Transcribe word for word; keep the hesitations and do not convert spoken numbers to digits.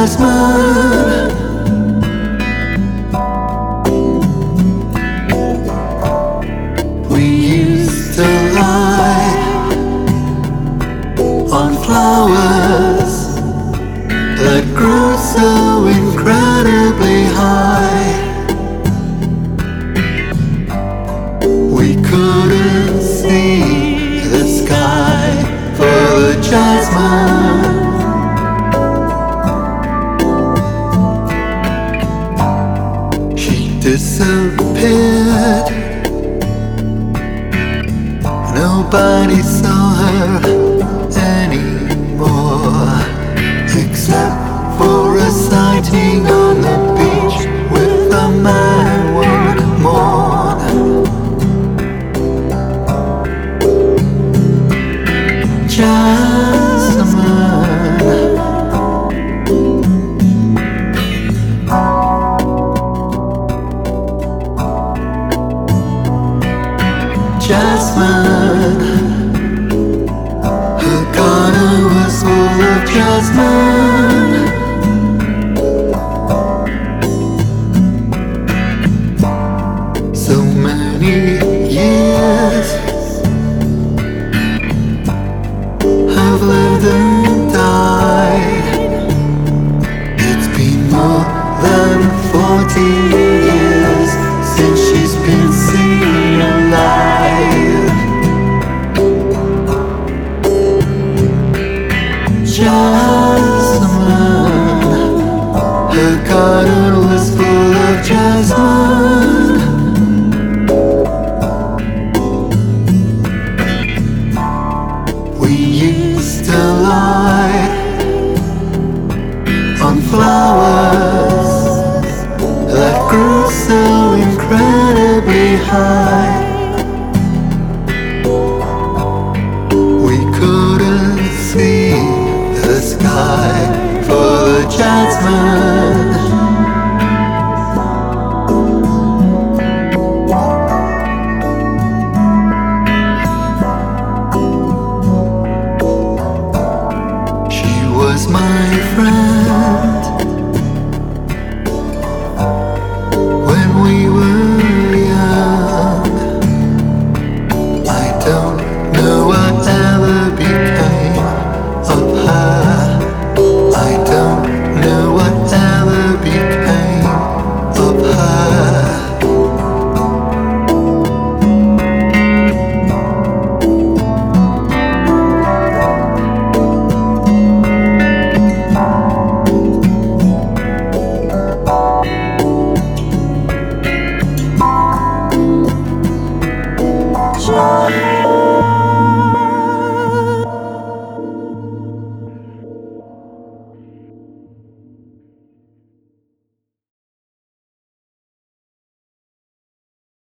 jasmine. We used to lie on flowers that grew so incredibly high. We couldn't see the sky for the jasmine. She disappeared. Nobody saw her anymore, except for a sighting on the beach with a man would mourn. Jasmine, jasmine, her garden was full of jasmine. So many years have lived and died. It's been more than forty years since she's been seen alive. Jasmine, her garden was full of jasmine. We used to lie on flowers that grew so incredibly high. We couldn't see the sky for the jasmine. She was my